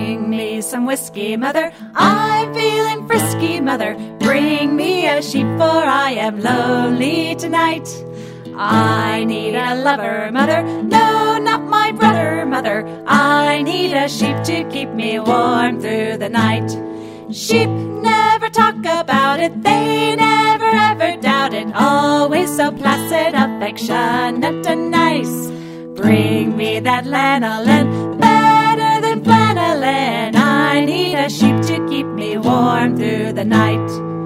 Bring me some whiskey, mother, I'm feeling frisky, mother. Bring me a sheep, for I am lonely tonight. I need a lover, mother, no, not my brother, mother. I need a sheep to keep me warm through the night. Sheep never talk about it, they never ever doubt it. Always so placid, affectionate and nice. Bring me that lanolin, better than flannelin. I need a sheep to keep me warm through the night.